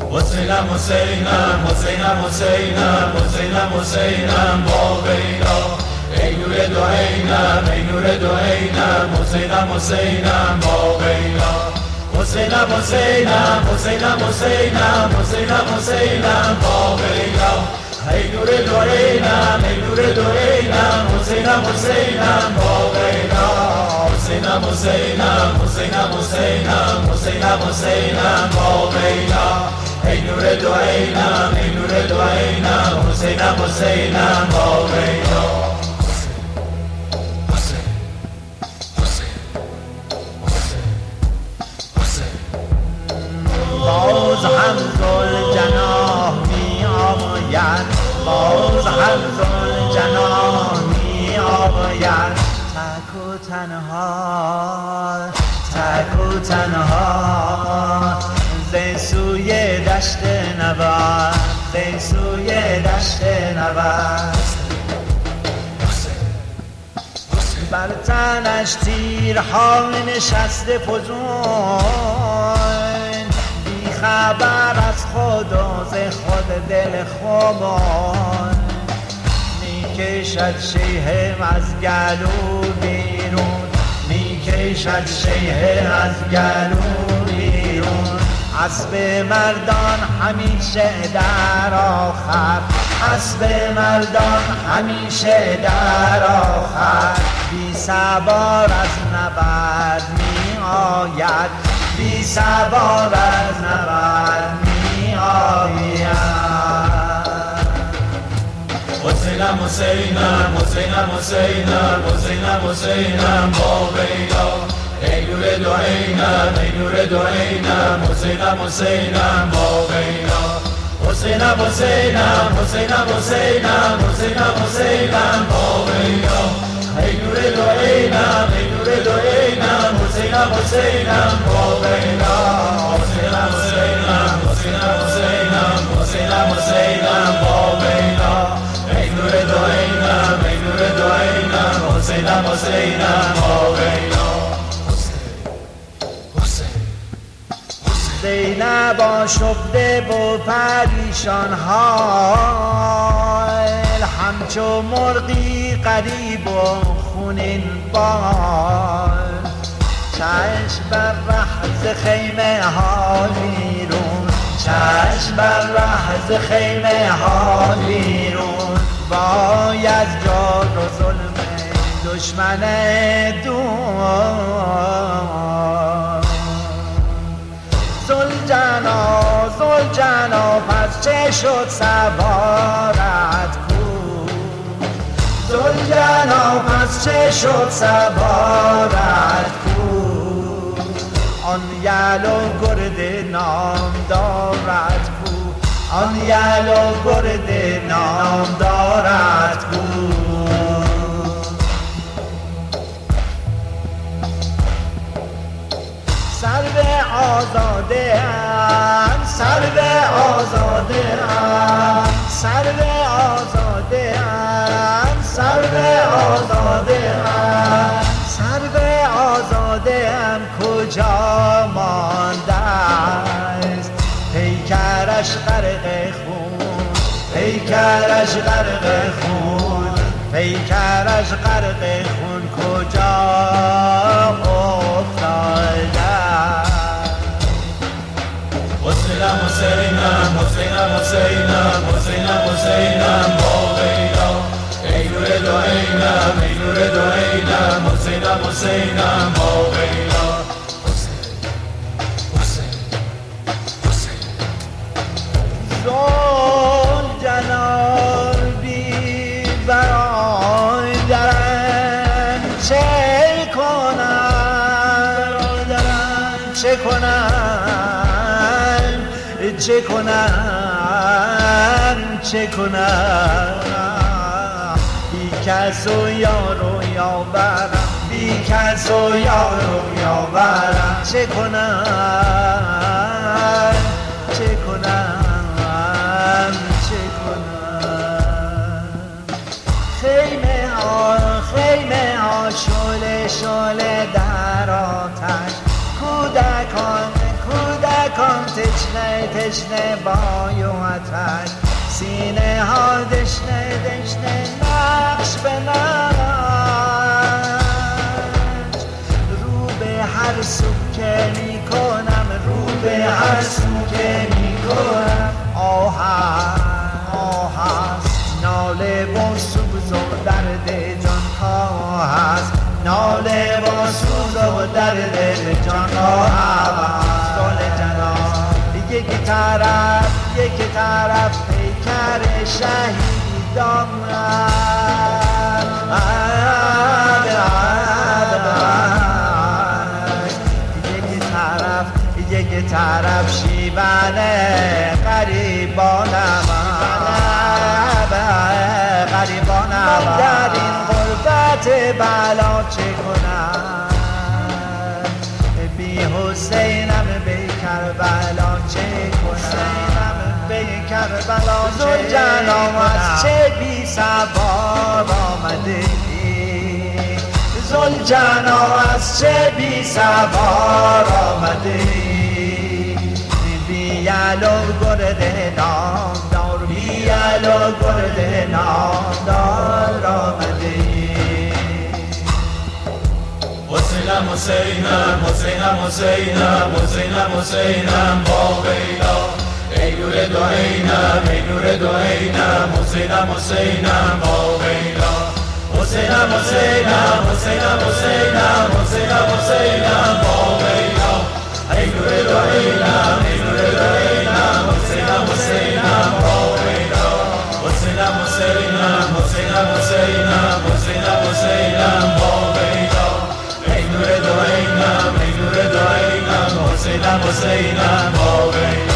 حسینم حسینم حسینم حسینم حسینم حسینم با بیرا ای نور دو عینم ای نور دو عینم حسینم حسینم با بیرا حسینم حسینم حسینم حسینم حسینم حسینم با بیرا ای نور دو عینم ای نور دو عینم حسینم حسینم با بیرا حسینم حسینم حسینم حسینم حسینم حسینم با بیرا ای نور دو عینم ای نور دو عینم حسینم حسینم با بیرا باز هم ذوالجناح می آید باز هم ذوالجناح می آید تک و تنها ز سوی دشت نبرد ز سوی دشت نبرد بر تنش تیرها نشسته فزون بی خبر از خود و ز خود دل خمان میکشد شیه از گلو بیرون میکشد شیه از گلو بیرون اسب مردان همیشه در آخر اسب مردان همیشه در آخر بی سوار از نبرد می آید بی سوار از نبرد می آید حسینم حسینم حسینم حسینم حسینم حسینم با بیرا ای نور دو عینم ای نور دو عینم حسینم حسینم با بیرا حسینم حسینم حسینم حسینم حسینم حسینم با بیرا ای نور دو عینم ای نور دو عینم حسینم حسینم با بیرا حسینم حسینم حسینم حسینم حسینم حسینم با بیرا ای نور دو عینم ای نور دو عینم حسینم حسینم با بیرا زینب آشفته و پریشان حال همچو مرغی غریب و خونین بال چشم بر ره ز خیمه ها بیرون چشم بر ره ز خیمه ها بیرون باید جار و ظلم دشمن دون زلجنا پس چه شد سوارت کو زلجنا پس چه شد سوارت کو آن یل و گرد نام دارد کو آن یل و گرد نام دارد کو سرو آزاده ام سرو آزاده ام سرو آزاده ام سرو آزاده ام سرو آزاده ام کجا مانده است پیکرش غرق خون پیکرش غرق خون پیکرش غرق خون کجا افتاده حسینم حسینم حسینم حسینم حسینم حسینم با بیرا ای نور دو عینم ای نور دو عینم حسینم حسینم با بیرا زلجنال بی برادرم چه کنم چه کنم چه کنم چه کنم بی کس و یار و یاورم بی کس و یار و یاورم چه کنم چه کنم چه کنم خیمه ها شعله در آتش کودکان تشنه تشنه بای و اتک سینه ها دشنه دشنه نقش به نقش رو به هر سو که می کنم رو به هر سو که می کنم آه هست ناله و سوز و درد جان ها هست ناله و سوز و درد جان ها هست گل جنان یک طرف پیکر شهیدان یک طرف شیون غریبانم من در این غربت بلا چه کنم بی حسینم به کربلا چه کنم به کربلا زلجنام از چه بی سوار آمده زلجنام از چه بی سوار آمده بیالو گرد نامدار بیالو گرد نامدار آمده حسینم حسینم حسینم حسینم حسینم حسینم با بیلا ای نور دو عینم ای نور دو عینم حسینم حسینم با بیلا حسینم حسینم حسینم حسینم حسینم حسینم با بیلا ای نور دو عینم ای نور دو عینم حسینم حسینم با بیلا حسینم حسینم حسینم حسینم حسینم حسینم با بیلا ای نور دو عینم ای نور دو عینم حسینم حسینم با بیلا